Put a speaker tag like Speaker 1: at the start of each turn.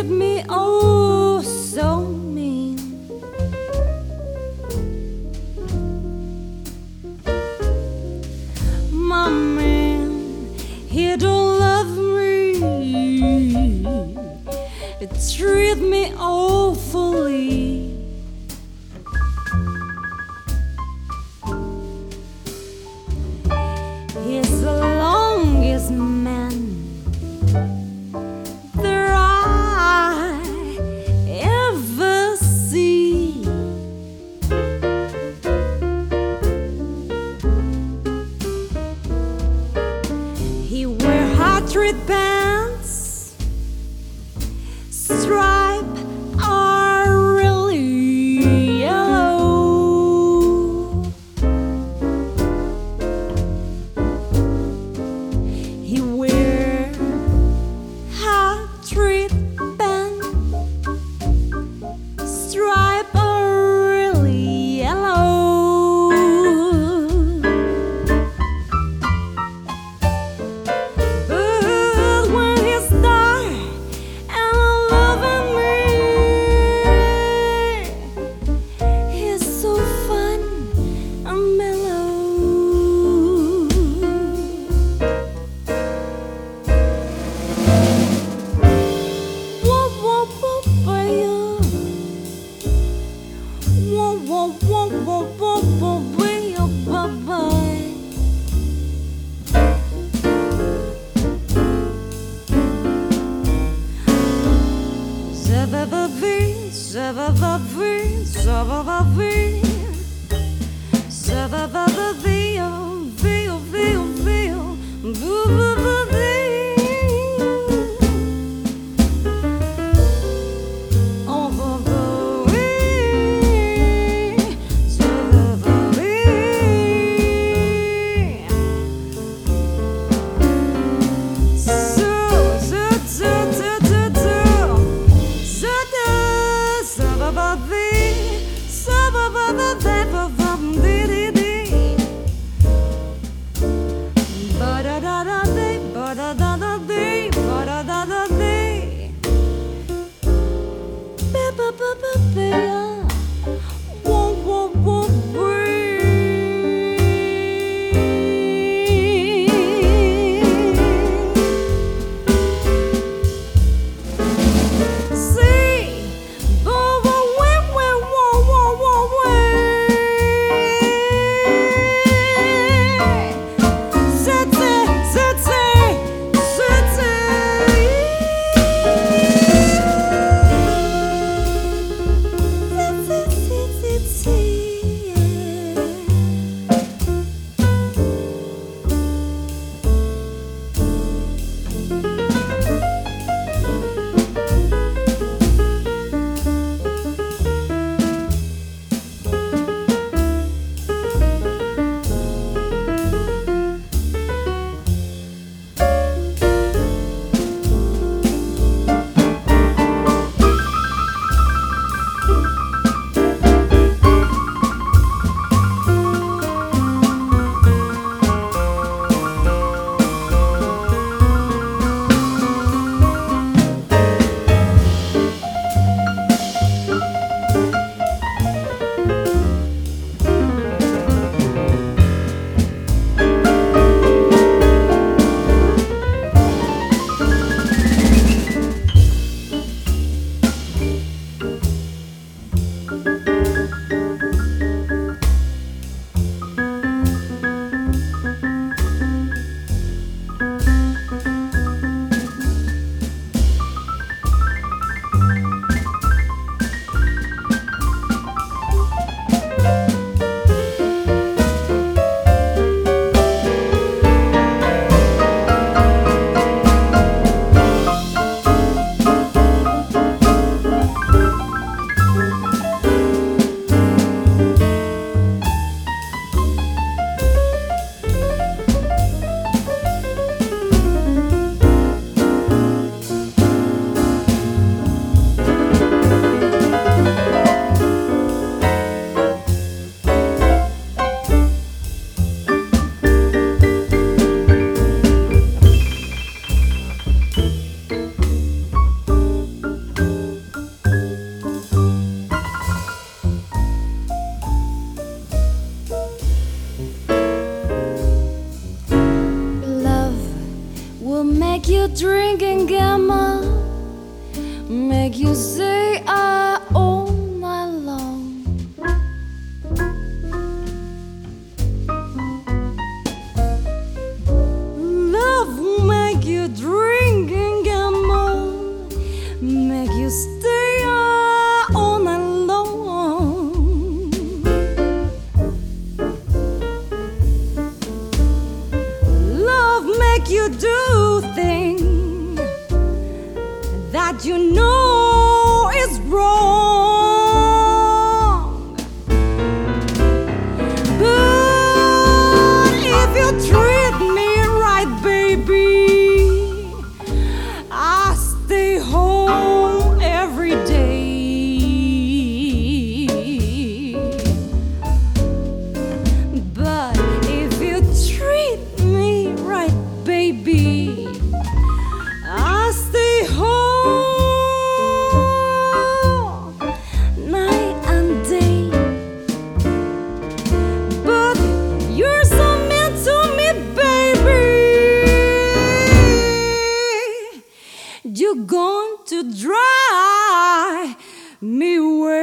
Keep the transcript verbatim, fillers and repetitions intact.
Speaker 1: me oh so mean. My man, he don't love me, he treat me awfully. He's the longest man that I ever see. He wear heart-rate pants, stripe are really yellow. He wear heart-rate pants, stripe are really yellow. But when he start and loving me, he's so fun and mellow. Whoa, whoa, whoa, baby. Whoa, whoa, whoa, whoa, whoa, whoa, baby, bye-bye. Za-va-va-vee, za-va-va-vee, za-va-va-vee, za-va-va-va-vee, oh, vee, oh, vee, oh, vee, oh, boo-boo-boo-vee. Oh, boo-boo-vee, za-va-va-vee. So, so, so, so, so, so. Za-da, za-va-va-vee, za-va-va-va-vee, va-va-dee-dee-dee. you drink and gamble, make you say I all night long. Love will make you drink and gamble, make you stay up all night long. Love make you do things that you know is wrong. But if you treat me right, baby, I stay home every day. But if you treat me right, baby, I stay home night and day. But you're so mean to me, baby. You're going to drive me away.